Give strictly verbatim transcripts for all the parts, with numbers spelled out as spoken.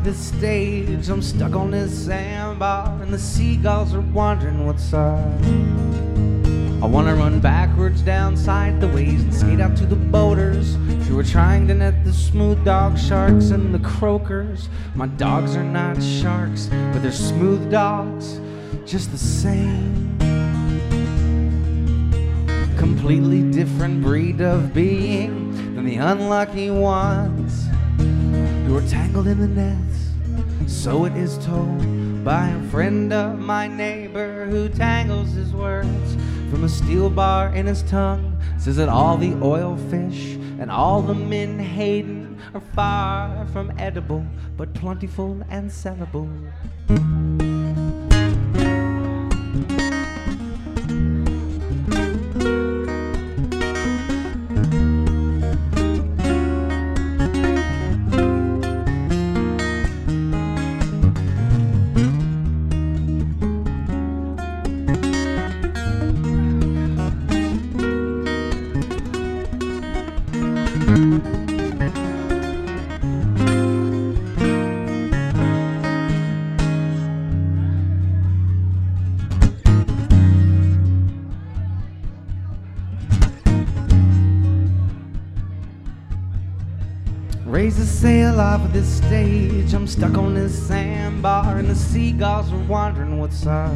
this stage. I'm stuck on this sandbar, and the seagulls are wondering what's up. I wanna run backwards downside the waves and skate out to the boaters who are trying to net the smooth dog sharks and the croakers. My dogs are not sharks, but they're smooth dogs just the same. Completely different breed of being than the unlucky ones who are tangled in the nets. So it is told by a friend of my neighbor who tangles his words from a steel bar in his tongue. Says that all the oil fish and all the menhaden are far from edible, but plentiful and sellable. Raise the sail off of this stage. I'm stuck on this sandbar, and the seagulls are wondering what's up.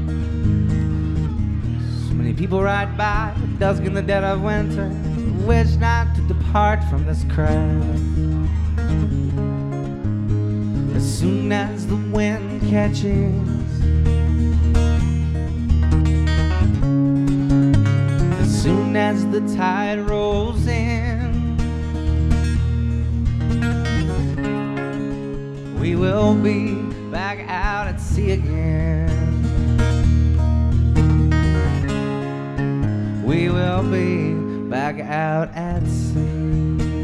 So many people ride by at dusk in the dead of winter, wish not to depart from this craft. As soon as the wind catches, as soon as the tide rolls in, we will be back out at sea again. We will be back out at sea.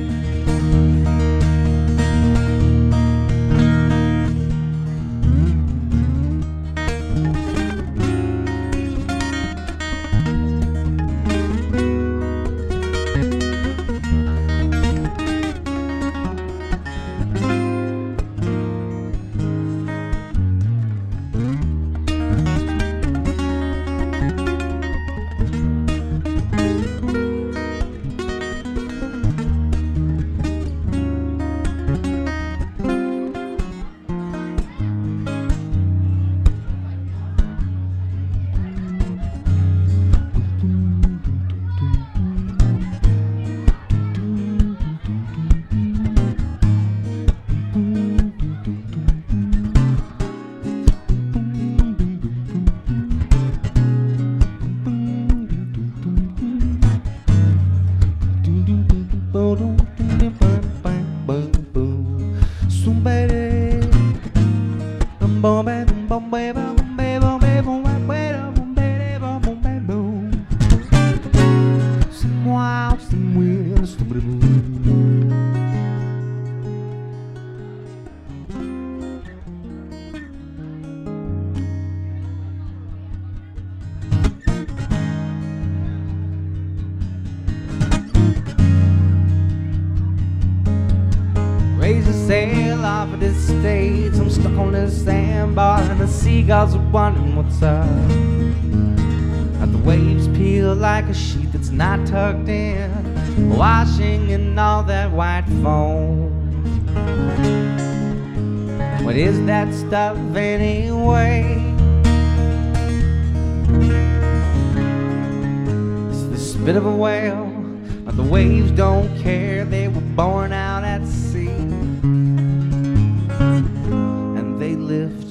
Raise a sail off of this stage. I'm stuck on this sandbar, and the seagulls are wondering what's up. And the waves peel like a sheet that's not tucked in, washing in all that white foam. What is that stuff anyway? It's the spit of a whale, but the waves don't care. They were born out at sea, and they lift